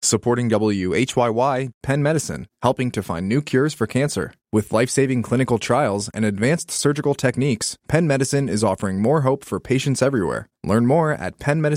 Supporting WHYY, Penn Medicine, helping to find new cures for cancer. With life-saving clinical trials and advanced surgical techniques, Penn Medicine is offering more hope for patients everywhere. Learn more at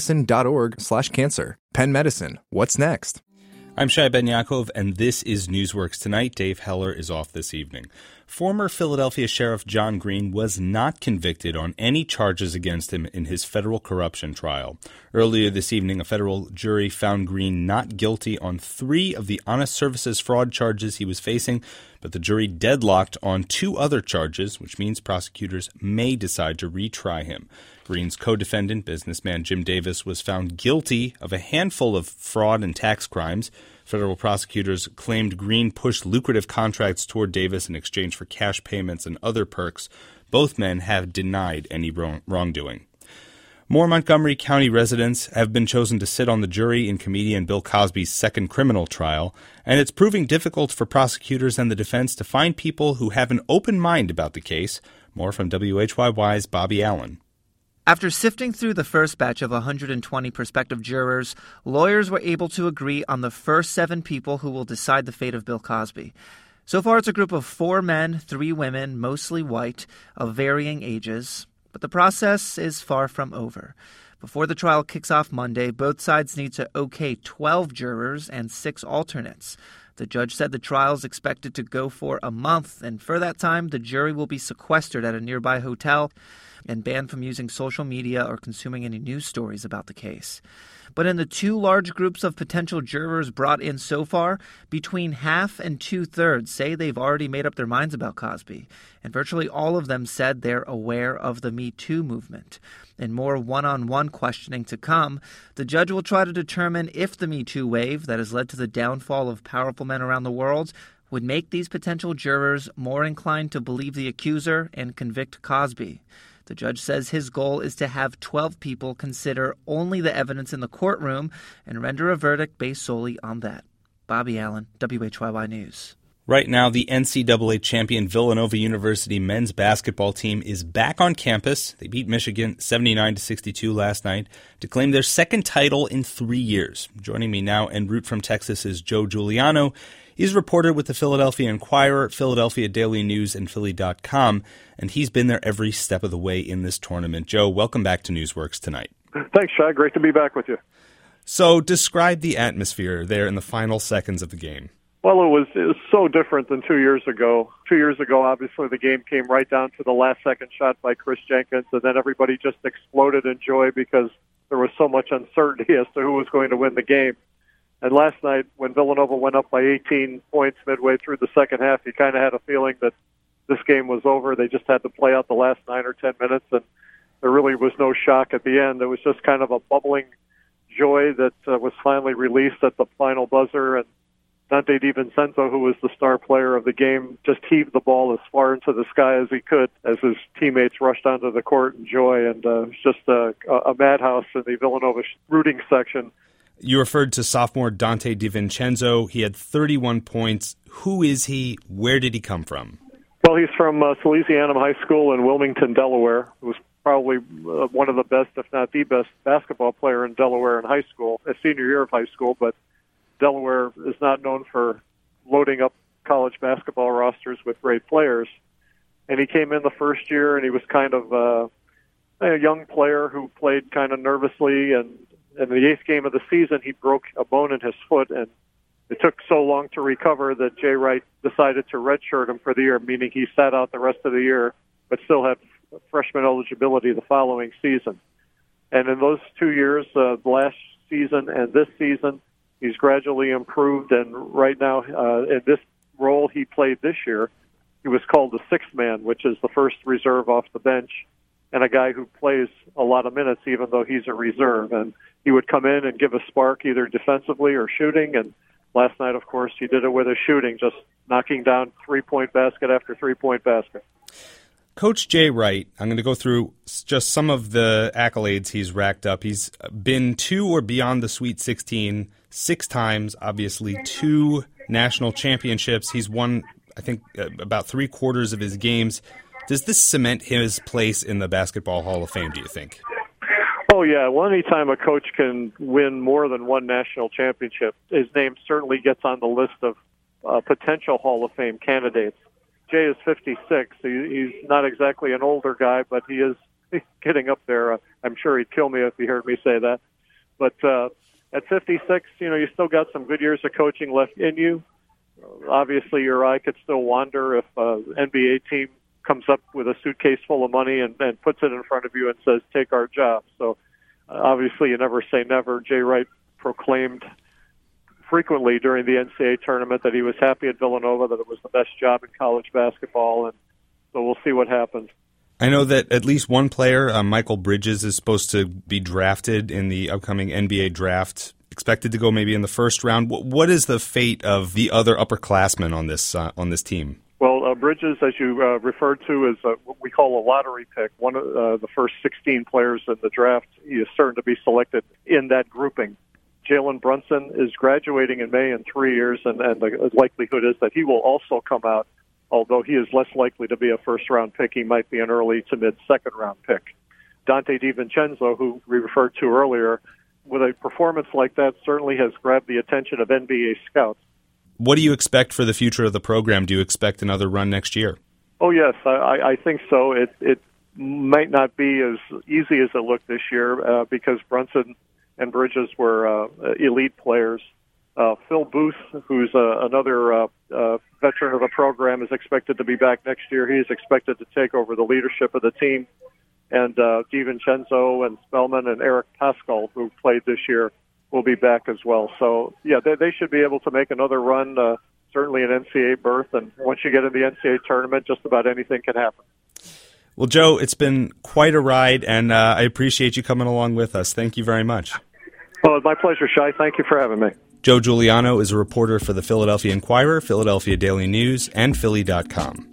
pennmedicine.org/cancer. Penn Medicine, what's next? I'm Shai Ben Yaakov, and this is Newsworks Tonight. Dave Heller is off this evening. Former Philadelphia Sheriff John Green was not convicted on any charges against him in his federal corruption trial. Earlier this evening, a federal jury found Green not guilty on 3 of the honest services fraud charges he was facing, but the jury deadlocked on 2 other charges, which means prosecutors may decide to retry him. Green's co-defendant, businessman Jim Davis, was found guilty of a handful of fraud and tax crimes. Federal prosecutors claimed Green pushed lucrative contracts toward Davis in exchange for cash payments and other perks. Both men have denied any wrongdoing. More Montgomery County residents have been chosen to sit on the jury in comedian Bill Cosby's second criminal trial, and it's proving difficult for prosecutors and the defense to find people who have an open mind about the case. More from WHYY's Bobby Allen. After sifting through the first batch of 120 prospective jurors, lawyers were able to agree on the first 7 people who will decide the fate of Bill Cosby. So far, it's a group of 4 men, 3 women, mostly white, of varying ages. But the process is far from over. Before the trial kicks off Monday, both sides need to okay 12 jurors and 6 alternates. The judge said the trial is expected to go for a month, and for that time, the jury will be sequestered at a nearby hotel and banned from using social media or consuming any news stories about the case. But in the 2 large groups of potential jurors brought in so far, between half and 2/3 say they've already made up their minds about Cosby, and virtually all of them said they're aware of the Me Too movement. In more one-on-one questioning to come, the judge will try to determine if the Me Too wave that has led to the downfall of powerful men around the world would make these potential jurors more inclined to believe the accuser and convict Cosby. The judge says his goal is to have 12 people consider only the evidence in the courtroom and render a verdict based solely on that. Bobby Allen, WHYY News. Right now, the NCAA champion Villanova University men's basketball team is back on campus. They beat Michigan 79-62 last night to claim their second title in 3 years. Joining me now en route from Texas is Joe Giuliano. He's a reporter with the Philadelphia Inquirer, Philadelphia Daily News, and Philly.com, and he's been there every step of the way in this tournament. Joe, welcome back to Newsworks Tonight. Thanks, Shai. Great to be back with you. So describe the atmosphere there in the final seconds of the game. Well, it was so different than 2 years ago. 2 years ago, obviously, the game came right down to the last-second shot by Chris Jenkins, and then everybody just exploded in joy because there was so much uncertainty as to who was going to win the game. And last night, when Villanova went up by 18 points midway through the second half, you kind of had a feeling that this game was over. They just had to play out the last 9 or 10 minutes, and there really was no shock at the end. It was just kind of a bubbling joy that was finally released at the final buzzer, and Dante DiVincenzo, who was the star player of the game, just heaved the ball as far into the sky as he could as his teammates rushed onto the court in joy, and it was just a madhouse in the Villanova rooting section. You referred to sophomore Dante DiVincenzo. He had 31 points. Who is he? Where did he come from? Well, he's from Salesianum High School in Wilmington, Delaware. He was probably one of the best, if not the best, basketball player in Delaware in high school, a senior year of high school, but Delaware is not known for loading up college basketball rosters with great players. And he came in the first year, and he was kind of a young player who played kind of nervously, and in the 8th game of the season, he broke a bone in his foot, and it took so long to recover that Jay Wright decided to redshirt him for the year, meaning he sat out the rest of the year, but still had freshman eligibility the following season. And in those 2 years, last season and this season, he's gradually improved, and right now, in this role he played this year, he was called the 6th man, which is the first reserve off the bench, and a guy who plays a lot of minutes even though he's a reserve. And he would come in and give a spark either defensively or shooting, and last night, of course, he did it with his shooting, just knocking down three-point basket after three-point basket. Coach Jay Wright, I'm going to go through just some of the accolades he's racked up. He's been to or beyond the Sweet 16 6 times, obviously 2 national championships. He's won, I think, about 3/4 of his games. Does this cement his place in the Basketball Hall of Fame, do you think? Oh, Oh, yeah. Well, anytime a coach can win more than one national championship, his name certainly gets on the list of potential Hall of Fame candidates. Jay is 56. He's not exactly an older guy, but he is getting up there. I'm sure he'd kill me if he heard me say that. But at 56, you still got some good years of coaching left in you. Obviously, your eye could still wander if an NBA team comes up with a suitcase full of money and puts it in front of you and says, take our job. So obviously you never say never. Jay Wright proclaimed frequently during the NCAA tournament that he was happy at Villanova, that it was the best job in college basketball, and so we'll see what happens. I know that at least one player, Michael Bridges, is supposed to be drafted in the upcoming NBA draft, expected to go maybe in the first round. What is the fate of the other upperclassmen on this team? Well, Bridges, as you referred to, is what we call a lottery pick. One of the first 16 players in the draft. He is certain to be selected in that grouping. Jalen Brunson is graduating in May in 3 years, and the likelihood is that he will also come out, although he is less likely to be a first-round pick. He might be an early to mid-second-round pick. Dante DiVincenzo, who we referred to earlier, with a performance like that, certainly has grabbed the attention of NBA scouts. What do you expect for the future of the program? Do you expect another run next year? Oh, yes, I think so. It might not be as easy as it looked this year because Brunson and Bridges were elite players. Phil Booth, who's another veteran of the program, is expected to be back next year. He is expected to take over the leadership of the team. And DiVincenzo and Spellman and Eric Pascal, who played this year, will be back as well. So, yeah, they should be able to make another run, certainly an NCAA berth. And once you get in the NCAA tournament, just about anything can happen. Well, Joe, it's been quite a ride, and I appreciate you coming along with us. Thank you very much. Well, it's my pleasure, Shai. Thank you for having me. Joe Giuliano is a reporter for the Philadelphia Inquirer, Philadelphia Daily News, and Philly.com.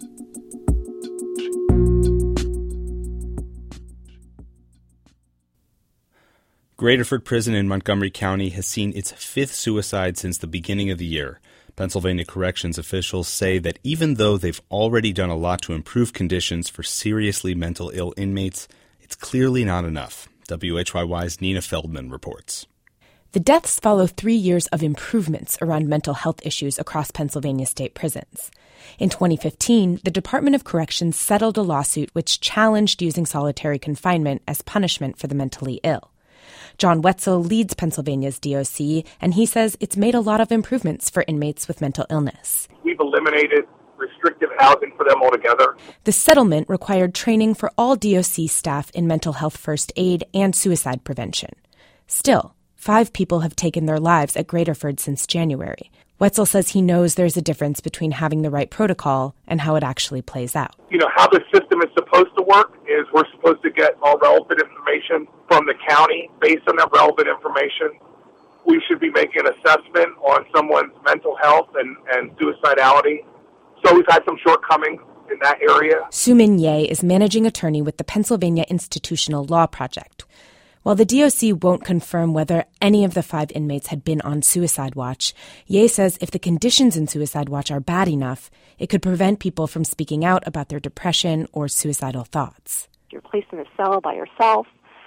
Graterford Prison in Montgomery County has seen its fifth suicide since the beginning of the year. Pennsylvania corrections officials say that even though they've already done a lot to improve conditions for seriously mental ill inmates, it's clearly not enough. WHYY's Nina Feldman reports. The deaths follow 3 years of improvements around mental health issues across Pennsylvania state prisons. In 2015, the Department of Corrections settled a lawsuit which challenged using solitary confinement as punishment for the mentally ill. John Wetzel leads Pennsylvania's DOC, and he says it's made a lot of improvements for inmates with mental illness. We've eliminated restrictive housing for them altogether. The settlement required training for all DOC staff in mental health first aid and suicide prevention. Still, 5 people have taken their lives at Graterford since January. Wetzel says he knows there's a difference between having the right protocol and how it actually plays out. How the system is supposed to work is we're supposed to get all relevant information from the county. Based on that relevant information, we should be making an assessment on someone's mental health and suicidality. So we've had some shortcomings in that area. Sumin Ye is managing attorney with the Pennsylvania Institutional Law Project. While the DOC won't confirm whether any of the 5 inmates had been on suicide watch, Ye says if the conditions in suicide watch are bad enough, it could prevent people from speaking out about their depression or suicidal thoughts. You're placed in a cell by yourself.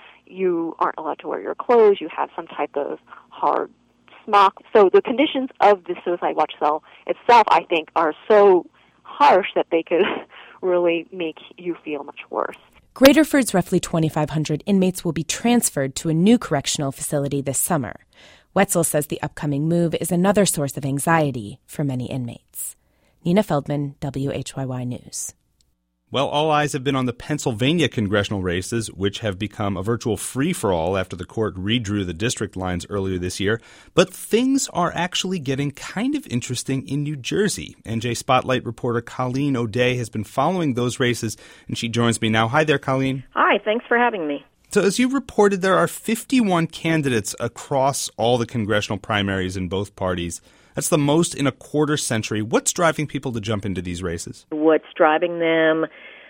You aren't allowed to wear your clothes. You have some type of hard smock. So the conditions of the suicide watch cell itself, I think, are so harsh that they could really make you feel much worse. Graterford's roughly 2,500 inmates will be transferred to a new correctional facility this summer. Wetzel says the upcoming move is another source of anxiety for many inmates. Nina Feldman, WHYY News. Well, all eyes have been on the Pennsylvania congressional races, which have become a virtual free-for-all after the court redrew the district lines earlier this year. But things are actually getting kind of interesting in New Jersey. NJ Spotlight reporter Colleen O'Day has been following those races, and she joins me now. Hi there, Colleen. Hi, thanks for having me. So as you reported, there are 51 candidates across all the congressional primaries in both parties. That's the most in a quarter century. What's driving people to jump into these races? What's driving them,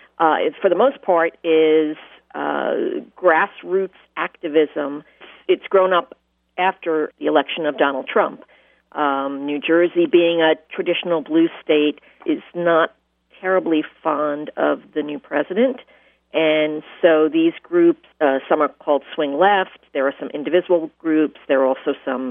for the most part, is grassroots activism. It's grown up after the election of Donald Trump. New Jersey, being a traditional blue state, is not terribly fond of the new president, And so these groups, some are called swing left. There are some indivisible groups. There are also some,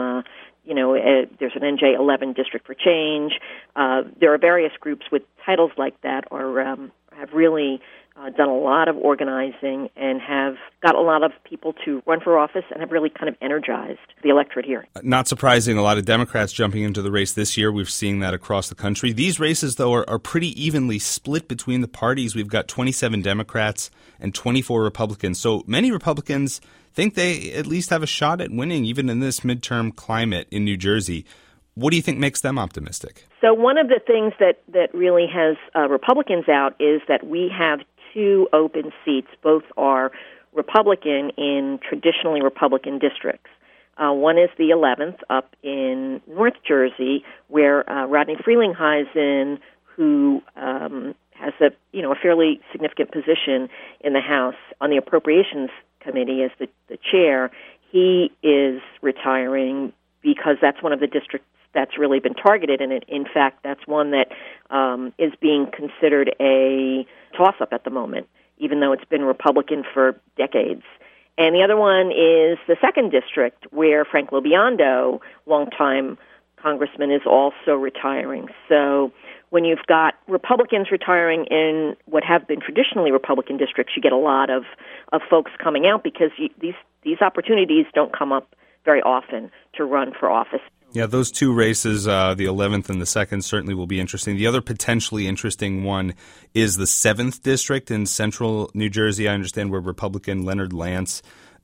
there's an NJ11 District for Change. There are various groups with titles like that, or have really done a lot of organizing and have got a lot of people to run for office and have really kind of energized the electorate here. Not surprising, a lot of Democrats jumping into the race this year. We've seen that across the country. These races, though, are pretty evenly split between the parties. We've got 27 Democrats and 24 Republicans. So many Republicans think they at least have a shot at winning, even in this midterm climate in New Jersey. What do you think makes them optimistic? So one of the things that really has Republicans out is that we have two open seats. Both are Republican in traditionally Republican districts. One is the 11th up in North Jersey, where Rodney Frelinghuysen, who has a fairly significant position in the House on the Appropriations Committee as the chair, he is retiring because that's one of the districts that's really been targeted, and in fact, that's one that is being considered a toss-up at the moment, even though it's been Republican for decades. And the other one is the 2nd District, where Frank LoBiondo, longtime congressman, is also retiring. So when you've got Republicans retiring in what have been traditionally Republican districts, you get a lot of folks coming out because these opportunities don't come up very often to run for office. Yeah, those two races, the 11th and the 2nd, certainly will be interesting. The other potentially interesting one is the 7th District in central New Jersey, I understand, where Republican Leonard Lance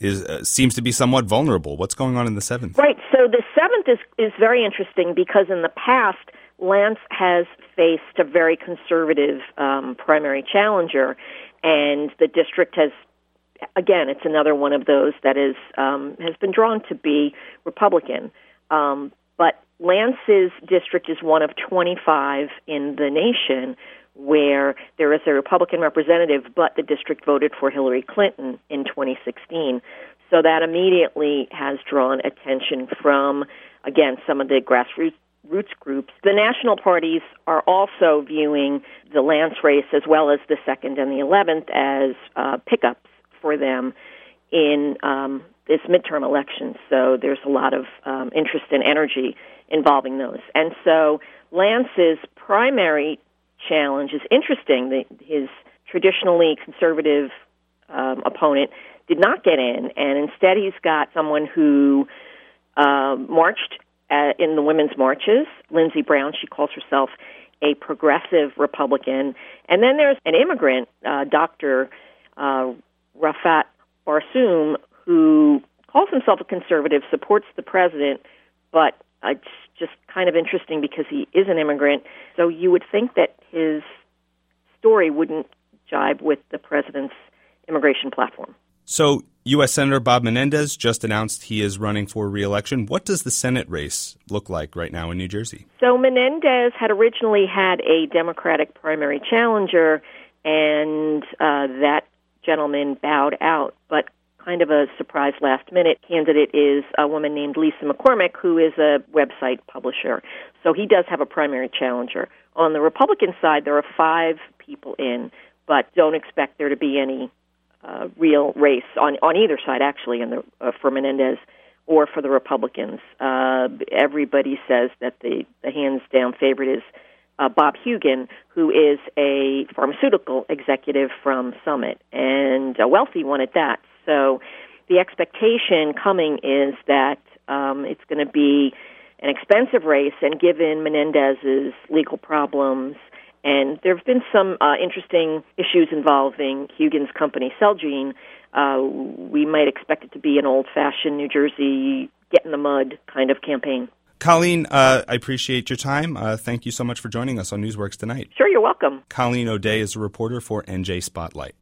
seems to be somewhat vulnerable. What's going on in the 7th? Right, so the 7th is very interesting because in the past, Lance has faced a very conservative primary challenger, and the district has, again, it's another one of those that has been drawn to be Republican. But Lance's district is one of 25 in the nation where there is a Republican representative, but the district voted for Hillary Clinton in 2016. So that immediately has drawn attention from, again, some of the grassroots groups. The national parties are also viewing the Lance race as well as the 2nd and the 11th as pickups for them in this midterm election. So there's a lot of interest and energy involving those. And so Lance's primary challenge is interesting. His traditionally conservative opponent did not get in, and instead he's got someone who marched in the women's marches, Lindsey Brown. She calls herself a progressive Republican. And then there's an immigrant, Dr. Rafat Barsoum, who calls himself a conservative, supports the president, but it's just kind of interesting because he is an immigrant. So you would think that his story wouldn't jibe with the president's immigration platform. So U.S. Senator Bob Menendez just announced he is running for re-election. What does the Senate race look like right now in New Jersey? So Menendez had originally had a Democratic primary challenger, and that gentleman bowed out, but kind of a surprise last-minute candidate is a woman named Lisa McCormick, who is a website publisher. So he does have a primary challenger. On the Republican side, there are 5 people in, but don't expect there to be any real race on either side, actually, for Menendez or for the Republicans. Everybody says that the hands-down favorite is Bob Hugin, who is a pharmaceutical executive from Summit, and a wealthy one at that. So the expectation coming is that it's going to be an expensive race, and given Menendez's legal problems, and there have been some interesting issues involving Hugin's company, Celgene, we might expect it to be an old-fashioned New Jersey get-in-the-mud kind of campaign. Colleen, I appreciate your time. Thank you so much for joining us on Newsworks tonight. Sure, you're welcome. Colleen O'Day is a reporter for NJ Spotlight.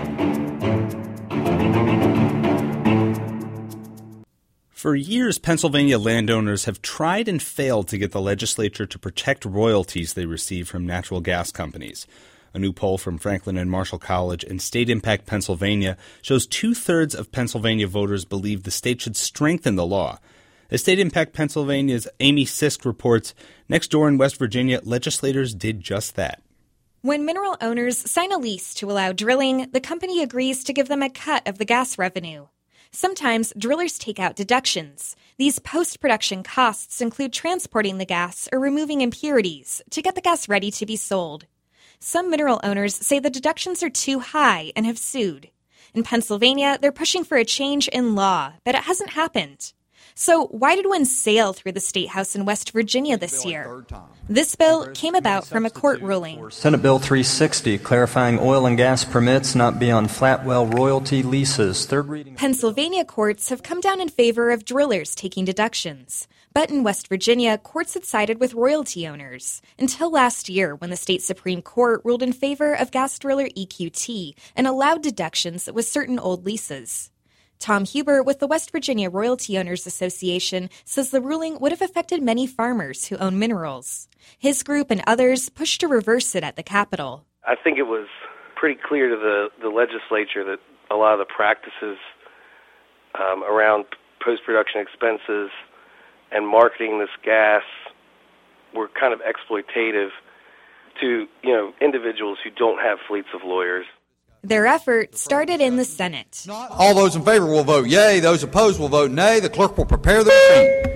For years, Pennsylvania landowners have tried and failed to get the legislature to protect royalties they receive from natural gas companies. A new poll from Franklin and Marshall College and State Impact Pennsylvania shows 2/3 of Pennsylvania voters believe the state should strengthen the law. As State Impact Pennsylvania's Amy Sisk reports, next door in West Virginia, legislators did just that. When mineral owners sign a lease to allow drilling, the company agrees to give them a cut of the gas revenue. Sometimes drillers take out deductions. These post-production costs include transporting the gas or removing impurities to get the gas ready to be sold. Some mineral owners say the deductions are too high and have sued. In Pennsylvania, they're pushing for a change in law, but it hasn't happened. So why did one sail through the State House in West Virginia this year? This bill came about from a court ruling. Senate Bill 360, clarifying oil and gas permits not be on flat well royalty leases. Third reading. Pennsylvania courts have come down in favor of drillers taking deductions. But in West Virginia, courts had sided with royalty owners until last year when the state Supreme Court ruled in favor of gas driller EQT and allowed deductions with certain old leases. Tom Huber with the West Virginia Royalty Owners Association says the ruling would have affected many farmers who own minerals. His group and others pushed to reverse it at the Capitol. I think it was pretty clear to the legislature that a lot of the practices around post-production expenses and marketing this gas were kind of exploitative to, individuals who don't have fleets of lawyers. Their effort started in the Senate. All those in favor will vote yea. Those opposed will vote nay. The clerk will prepare the machine.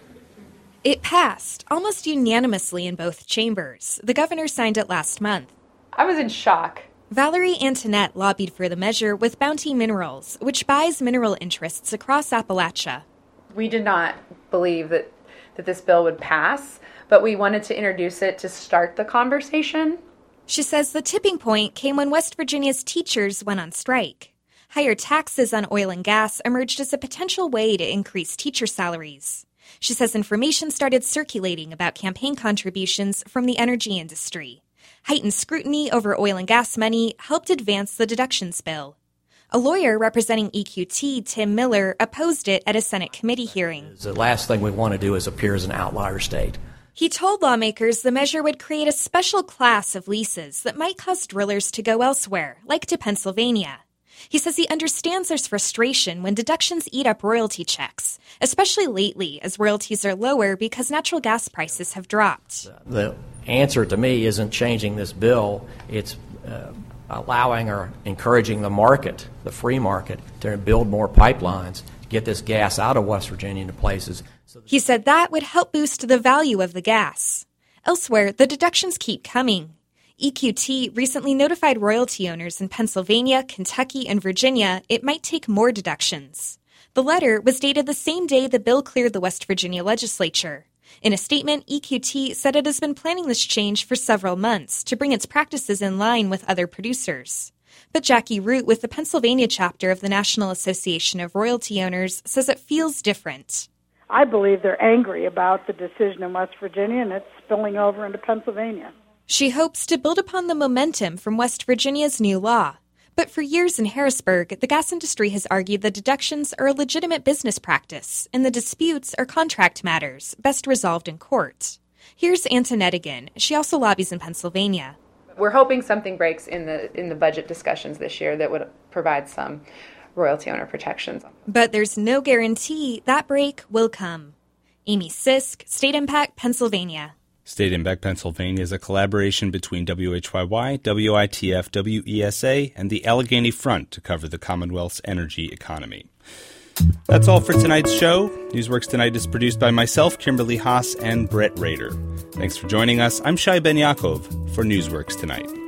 It passed almost unanimously in both chambers. The governor signed it last month. I was in shock. Valerie Antoinette lobbied for the measure with Bounty Minerals, which buys mineral interests across Appalachia. We did not believe that this bill would pass, but we wanted to introduce it to start the conversation. She says the tipping point came when West Virginia's teachers went on strike. Higher taxes on oil and gas emerged as a potential way to increase teacher salaries. She says information started circulating about campaign contributions from the energy industry. Heightened scrutiny over oil and gas money helped advance the deductions bill. A lawyer representing EQT, Tim Miller, opposed it at a Senate committee hearing. The last thing we want to do is appear as an outlier state. He told lawmakers the measure would create a special class of leases that might cause drillers to go elsewhere, like to Pennsylvania. He says he understands there's frustration when deductions eat up royalty checks, especially lately as royalties are lower because natural gas prices have dropped. The answer to me isn't changing this bill. It's allowing or encouraging the market, the free market, to build more pipelines, to get this gas out of West Virginia into places. He said that would help boost the value of the gas. Elsewhere, the deductions keep coming. EQT recently notified royalty owners in Pennsylvania, Kentucky, and Virginia it might take more deductions. The letter was dated the same day the bill cleared the West Virginia legislature. In a statement, EQT said it has been planning this change for several months to bring its practices in line with other producers. But Jackie Root with the Pennsylvania chapter of the National Association of Royalty Owners says it feels different. I believe they're angry about the decision in West Virginia, and it's spilling over into Pennsylvania. She hopes to build upon the momentum from West Virginia's new law. But for years in Harrisburg, the gas industry has argued the deductions are a legitimate business practice, and the disputes are contract matters, best resolved in court. Here's Antoinette again. She also lobbies in Pennsylvania. We're hoping something breaks in the budget discussions this year that would provide some royalty owner protections. But there's no guarantee that break will come. Amy Sisk, State Impact, Pennsylvania. State Impact Pennsylvania is a collaboration between WHYY, WITF, WESA, and the Allegheny Front to cover the Commonwealth's energy economy. That's all for tonight's show. Newsworks Tonight is produced by myself, Kimberly Haas, and Brett Rader. Thanks for joining us. I'm Shai Ben Yaakov for Newsworks Tonight.